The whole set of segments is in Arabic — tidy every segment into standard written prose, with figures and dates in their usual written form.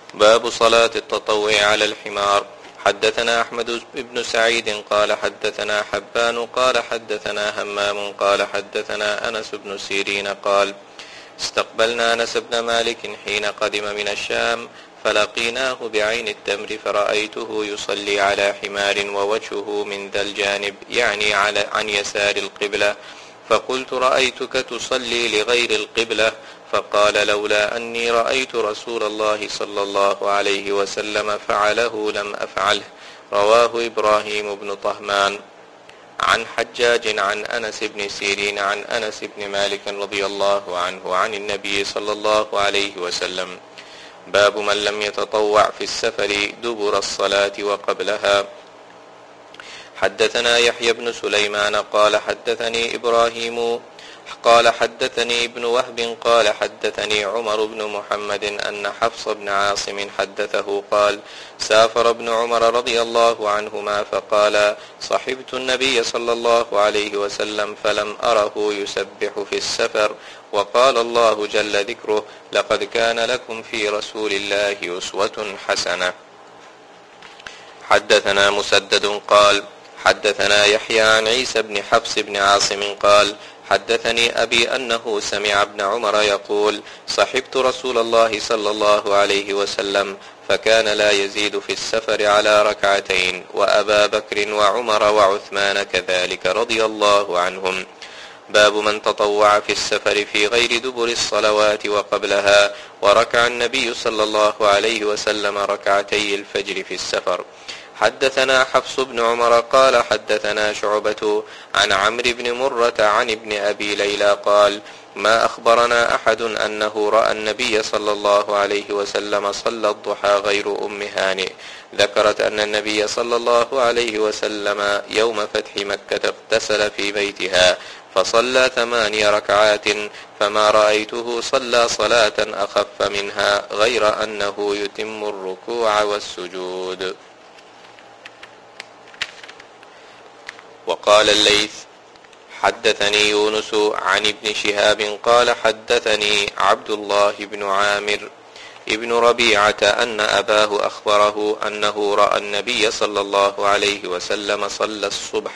باب صلاة التطوع على الحمار. حدثنا أحمد بن سعيد قال حدثنا حبان قال حدثنا همام قال حدثنا أنس بن سيرين قال استقبلنا أنس بن مالك حين قدم من الشام فلقيناه بعين التمر فرأيته يصلي على حمار ووجهه من ذا الجانب يعني عن يسار القبلة، فقلت رأيتك تصلي لغير القبلة، فقال لولا أني رأيت رسول الله صلى الله عليه وسلم فعله لم أفعله. رواه إبراهيم بن طهمان عن حجاج عن أنس بن سيرين عن أنس بن مالك رضي الله عنه عن النبي صلى الله عليه وسلم. باب من لم يتطوع في السفر دبر الصلاة وقبلها. حدثنا يحيى بن سليمان قال حدثني إبراهيم قال حدثني ابن وهب قال حدثني عمر بن محمد أن حفص بن عاصم حدثه قال سافر ابن عمر رضي الله عنهما فقال صحبت النبي صلى الله عليه وسلم فلم أره يسبح في السفر، وقال الله جل ذكره لقد كان لكم في رسول الله أسوة حسنة. حدثنا مسدد قال حدثنا يحيى عن عيسى بن حفص بن عاصم قال حدثني أبي أنه سمع ابن عمر يقول صحبت رسول الله صلى الله عليه وسلم فكان لا يزيد في السفر على ركعتين، وأبا بكر وعمر وعثمان كذلك رضي الله عنهم. باب من تطوع في السفر في غير دبر الصلوات وقبلها، وركع النبي صلى الله عليه وسلم ركعتي الفجر في السفر. حدثنا حفص بن عمر قال حدثنا شعبة عن عمرو بن مرة عن ابن أبي ليلى قال ما أخبرنا أحد أنه رأى النبي صلى الله عليه وسلم صلى الضحى غير أم هانئ. ذكرت أن النبي صلى الله عليه وسلم يوم فتح مكة اغتسل في بيتها فصلى 8 ركعات، فما رأيته صلى صلاة أخف منها غير أنه يتم الركوع والسجود. وقال الليث حدثني يونس عن ابن شهاب قال حدثني عبد الله بن عامر ابن ربيعة أن أباه أخبره أنه رأى النبي صلى الله عليه وسلم صلى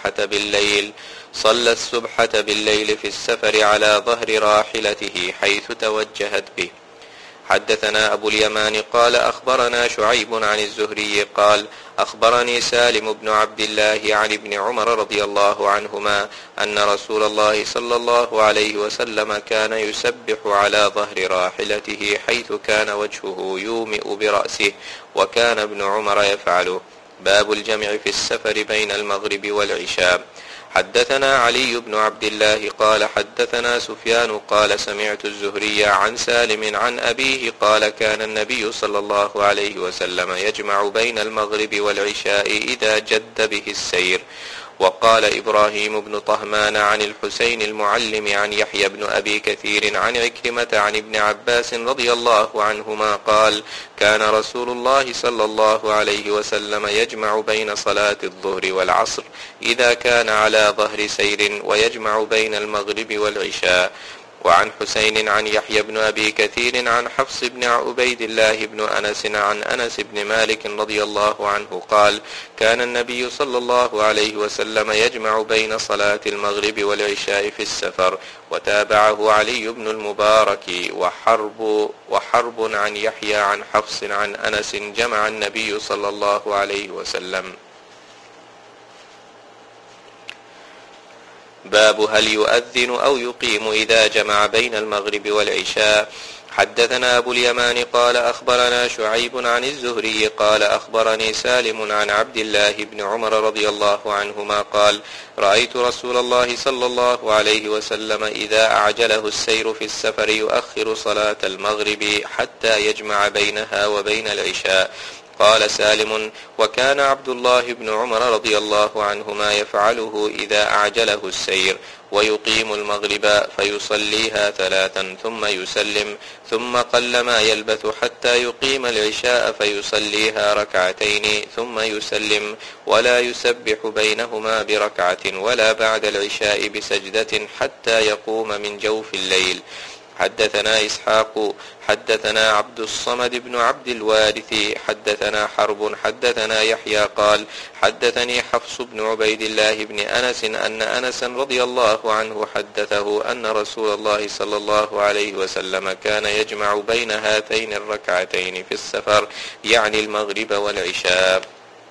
الصبحة بالليل في السفر على ظهر راحلته حيث توجهت به. حدثنا أبو اليمان قال أخبرنا شعيب عن الزهري قال أخبرني سالم بن عبد الله عن ابن عمر رضي الله عنهما أن رسول الله صلى الله عليه وسلم كان يسبح على ظهر راحلته حيث كان وجهه يومئ برأسه، وكان ابن عمر يفعله. باب الجمع في السفر بين المغرب والعشاء. حدثنا علي بن عبد الله قال حدثنا سفيان قال سمعت الزهري عن سالم عن أبيه قال كان النبي صلى الله عليه وسلم يجمع بين المغرب والعشاء إذا جد به السير. وقال إبراهيم بن طهمان عن الحسين المعلم عن يحيى بن أبي كثير عن عكرمة عن ابن عباس رضي الله عنهما قال كان رسول الله صلى الله عليه وسلم يجمع بين صلاة الظهر والعصر إذا كان على ظهر سير، ويجمع بين المغرب والعشاء. وعن حسين عن يحيى بن أبي كثير عن حفص بن عبيد الله بن أنس عن أنس بن مالك رضي الله عنه قال كان النبي صلى الله عليه وسلم يجمع بين صلاة المغرب والعشاء في السفر. وتابعه علي بن المبارك وحرب عن يحيى عن حفص عن أنس جمع النبي صلى الله عليه وسلم. باب هل يؤذن أو يقيم إذا جمع بين المغرب والعشاء. حدثنا أبو اليمان قال أخبرنا شعيب عن الزهري قال أخبرني سالم عن عبد الله بن عمر رضي الله عنهما قال رأيت رسول الله صلى الله عليه وسلم إذا أعجله السير في السفر يؤخر صلاة المغرب حتى يجمع بينها وبين العشاء. قال سالم وكان عبد الله بن عمر رضي الله عنهما يفعله إذا أعجله السير، ويقيم المغرب فيصليها 3 ثم يسلم، ثم قلما يلبث حتى يقيم العشاء فيصليها 2 ثم يسلم، ولا يسبح بينهما بركعة ولا بعد العشاء بسجدة حتى يقوم من جوف الليل. حدثنا إسحاق حدثنا عبد الصمد بن عبد الوارث حدثنا حرب حدثنا يحيى قال حدثني حفص بن عبيد الله بن أنس أن أنسا رضي الله عنه حدثه أن رسول الله صلى الله عليه وسلم كان يجمع بين هاتين الركعتين في السفر، يعني المغرب والعشاء.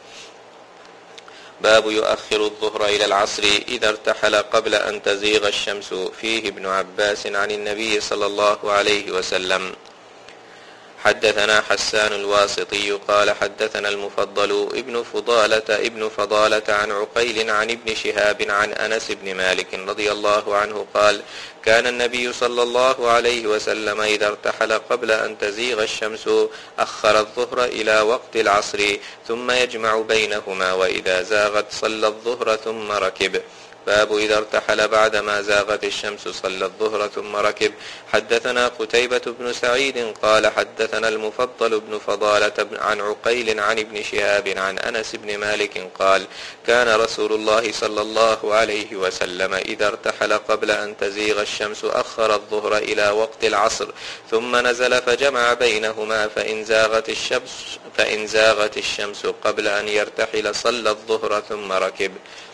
باب يؤخر الظهر إلى العصر إذا ارتحل قبل أن تزيغ الشمس. فيه ابن عباس عن النبي صلى الله عليه وسلم. حدثنا حسان الواسطي قال حدثنا المفضل ابن فضالة عن عقيل عن ابن شهاب عن أنس بن مالك رضي الله عنه قال كان النبي صلى الله عليه وسلم إذا ارتحل قبل أن تزيغ الشمس أخر الظهر إلى وقت العصر ثم يجمع بينهما، وإذا زاغت صلى الظهر ثم ركب. باب إذا ارتحل بعدما زاغت الشمس صلى الظهر ثم ركب. حدثنا قتيبة بن سعيد قال حدثنا المفضل بن فضالة عن عقيل عن ابن شهاب عن أنس بن مالك قال كان رسول الله صلى الله عليه وسلم إذا ارتحل قبل أن تزيغ الشمس أخر الظهر إلى وقت العصر ثم نزل فجمع بينهما، فإن زاغت الشمس قبل أن يرتحل صلى الظهر ثم ركب.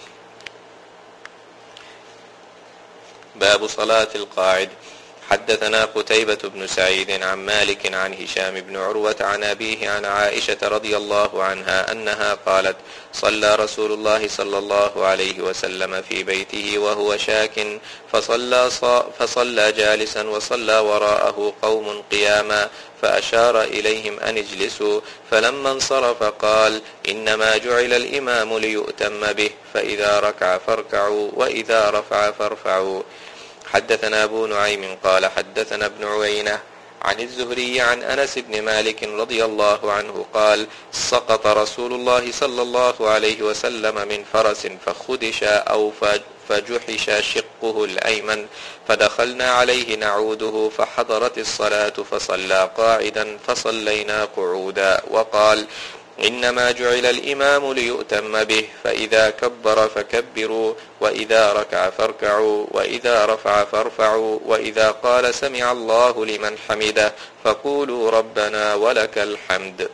باب صلاة القاعد. حدثنا قتيبة بن سعيد عن مالك عن هشام بن عروة عن أبيه عن عائشة رضي الله عنها أنها قالت صلى رسول الله صلى الله عليه وسلم في بيته وهو شاك فصلى جالسا وصلى وراءه قوم قياما فأشار إليهم أن اجلسوا، فلما انصرف قال إنما جعل الإمام ليؤتم به، فإذا ركع فاركعوا وإذا رفع فارفعوا. حدثنا أبو نعيم قال حدثنا ابن عيينة عن الزهري عن أنس بن مالك رضي الله عنه قال سقط رسول الله صلى الله عليه وسلم من فرس فخدش أو فجحش شقه الأيمن، فدخلنا عليه نعوده فحضرت الصلاة فصلى قاعدا فصلينا قعودا، وقال إنما جعل الإمام ليؤتم به، فإذا كبر فكبروا وإذا ركع فاركعوا وإذا رفع فارفعوا وإذا قال سمع الله لمن حمده فقولوا ربنا ولك الحمد.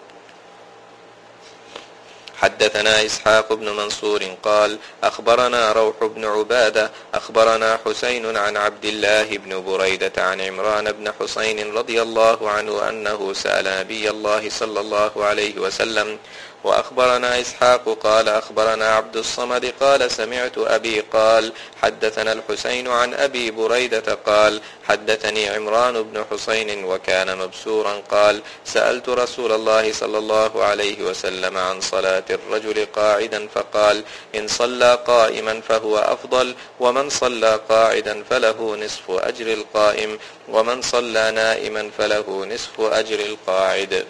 حدثنا إسحاق بن منصور قال أخبرنا روح بن عبادة أخبرنا حسين عن عبد الله بن بريدة عن عمران بن حسين رضي الله عنه أنه سأل نبي الله صلى الله عليه وسلم. وأخبرنا إسحاق قال أخبرنا عبد الصمد قال سمعت أبي قال حدثنا الحسين عن أبي بريدة قال حدثني عمران بن حسين وكان مبسورا قال سألت رسول الله صلى الله عليه وسلم عن صلاة الرجل قاعدا فقال إن صلى قائما فهو أفضل، ومن صلى قاعدا فله نصف أجر القائم، ومن صلى نائما فله نصف أجر القاعد.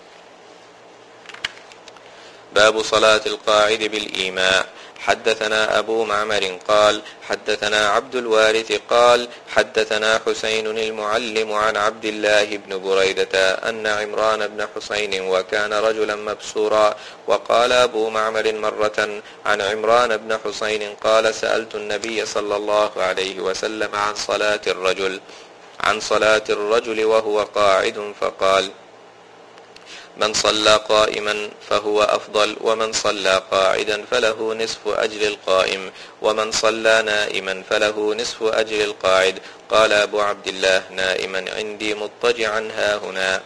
باب صلاة القاعد بالإيماء. حدثنا أبو معمر قال حدثنا عبد الوارث قال حدثنا حسين المعلم عن عبد الله بن بريدة أن عمران بن حسين وكان رجلا مبسورا. وقال أبو معمر مرة عن عمران بن حسين قال سألت النبي صلى الله عليه وسلم عن صلاة الرجل وهو قاعد فقال من صلى قائما فهو أفضل، ومن صلى قاعدا فله نصف أجر القائم، ومن صلى نائما فله نصف أجر القاعد. قال أبو عبد الله نائما عندي مضطجعا هاهنا.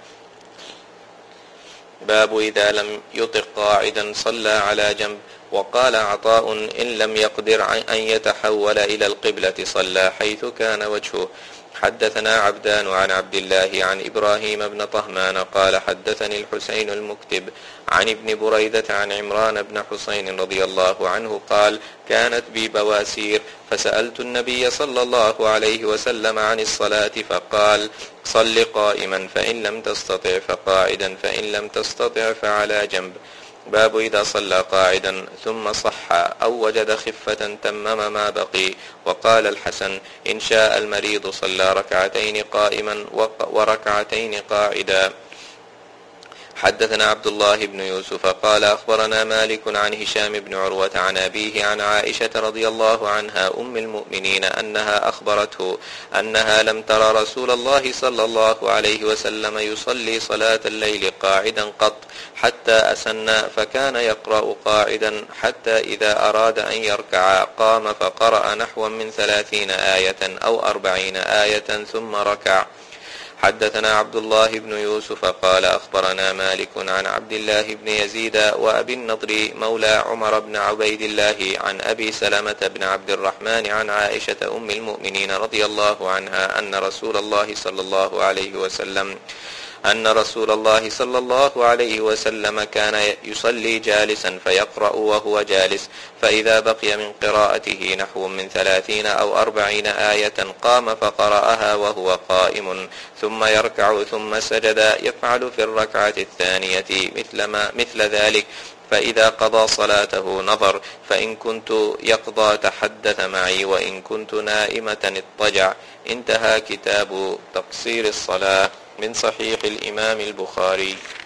باب إذا لم يطق قاعدا صلى على جنب. وقال عطاء إن لم يقدر أن يتحول إلى القبلة صلى حيث كان وجهه. حدثنا عبدان عن عبد الله عن إبراهيم بن طهمان قال حدثني الحسين المكتب عن ابن بريدة عن عمران بن حسين رضي الله عنه قال كانت بي بواسير فسألت النبي صلى الله عليه وسلم عن الصلاة فقال صل قائما فإن لم تستطع فقاعدا فإن لم تستطع فعلى جنب. باب إذا صلى قاعدا ثم صح أو وجد خفة تمم ما بقي. وقال الحسن إن شاء المريض صلى ركعتين قائما وركعتين قاعدا. حدثنا عبد الله بن يوسف قال أخبرنا مالك عن هشام بن عروة عن أبيه عن عائشة رضي الله عنها أم المؤمنين أنها أخبرته أنها لم ترى رسول الله صلى الله عليه وسلم يصلي صلاة الليل قاعدا قط حتى أسن، فكان يقرأ قاعدا حتى إذا أراد أن يركع قام فقرأ نحوا من 30 آية أو 40 آية ثم ركع. حدثنا عبد الله بن يوسف قال أخبرنا مالك عن عبد الله بن يزيد وأبي النضر مولى عمر بن عبيد الله عن أبي سلمة بن عبد الرحمن عن عائشة أم المؤمنين رضي الله عنها أن رسول الله صلى الله عليه وسلم كان يصلي جالسا فيقرأ وهو جالس، فإذا بقي من قراءته نحو من 30 أو 40 آية قام فقرأها وهو قائم، ثم يركع ثم سجد، يفعل في الركعة الثانية مثل ذلك، فإذا قضى صلاته نظر، فإن كنت يقضى تحدث معي، وإن كنت نائمة اضطجع. انتهى كتاب تقصير الصلاة من صحيح الإمام البخاري.